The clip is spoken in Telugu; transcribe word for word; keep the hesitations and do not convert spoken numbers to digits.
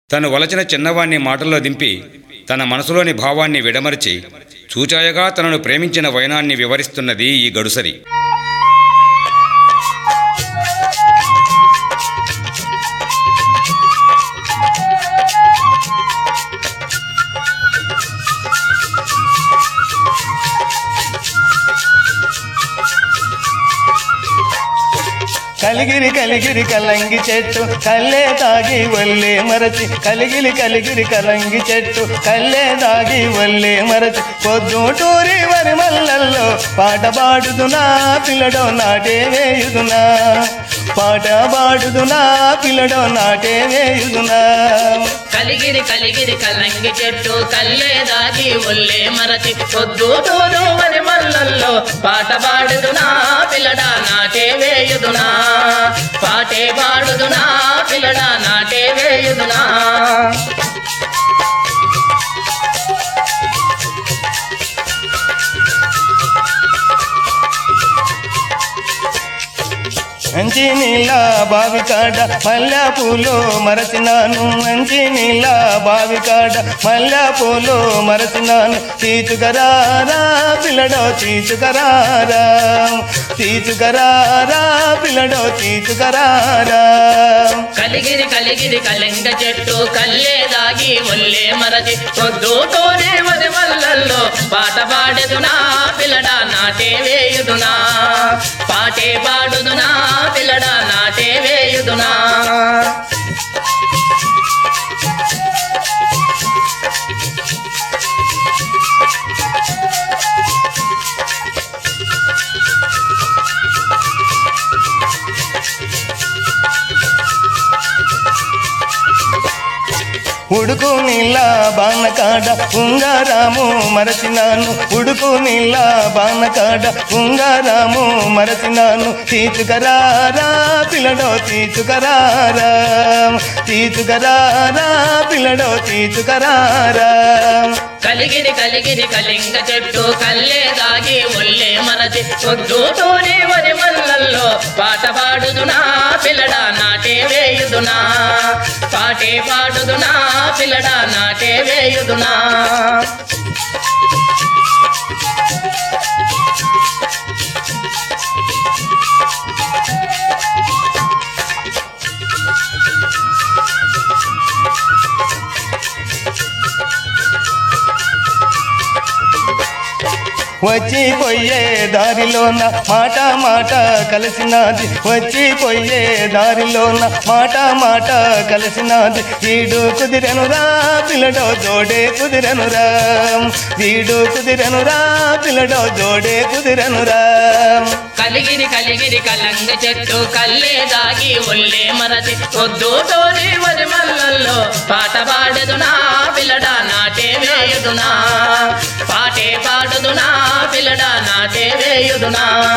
తను వలచిన చిన్నవాణ్ణి మాటల్లో దింపి తన మనసులోని భావాన్ని విడమరిచి చూచాయగా తనను ప్రేమించిన వైనాన్ని వివరిస్తున్నది ఈ గడుసరి. కలిగిరి కలిగిరి కలంగి చెట్టు కల్లే తాగి వల్లే మరచి కలిగిరి కలిగిరి కలంగి చెట్టు కల్లే తాగి వల్లే మరచి పొద్దుటూరి వరి మల్లల్లో పాట పాడుదునా పిల్లడో నాటే వేయుదునా పాట పాడుదునా పిల్లడో నాటే వేయుదునా. కలిగిరి కలిగిరి కలంగి చెట్టు కల్లే దాగి ఒల్లే మరచి పొద్దుటూరు వరి మల్లల్లో పాట పాడుదునా పిల్లడా నాటే వేయుదునా పాటే పాడుదునా పిల్లడా నాటే వేయుదునా. మంచి నీళ్ళ బావి కాడ మల్లె పూలు మరచినాను మంచి నీళ్ళ బావి కాడ మల్లె పూలు మరచినాను తీచుకరారా పిల్లడో తీచుకరారా తీచుకరారా పిల్లడో తీచుకరారా. కలిగిరి కలిగిరి కలంగ చెట్టు కల్లే దాగి ఒల్లే మరచి పొద్దుటూరి వరి మల్లల్లో పాట పాడెదునా పిల్లడా నాటే వేయుదునా పాటే పాడుదునా పిల్లడా నాటే వేయుదునా. ఉడుకు నీళ్ళ బాణకాడ ఉంగారాము మరచినాను ఉడుకు నీళ్ళ బాణకాడ ఉంగారాము మరచినాను తీచుకరారా పిల్లడో తీచుకరారా తీచుకరారా పిల్లడో తీచుకరారా. కలిగిరి కలిగిరి కలింగ చెట్టు కల్లే దాగి ఒల్లే మరచి పొద్దుటూరి వరి మల్లల్లో పాట పాడుదునా పిల్లడా నాటే వేయుదునా పాటే పాడుదునా పిల్లడా నాటే వేయుదునా. వచ్చి పోయే దారిలోన మాట మాట కలిసినది వచ్చి పోయే దారిలోన మాట మాట కలిసినది వీడు కుదిరెనురా పిల్లడో జోడే కుదిరెనురా వీడు కుదిరెనురా పిల్లడో జోడే కుదిరెనురా. కలిగిరి కలిగిరి కలంగ చెట్టు కల్లే దాగి ఒల్లే మరచి పొద్దుటూరి వరి మల్లల్లో పాట పాడెదునా పిల్లడా నాటే వేయుదునా పాటే పాడుదునా పిల్లడా నాటే వేయుదునా.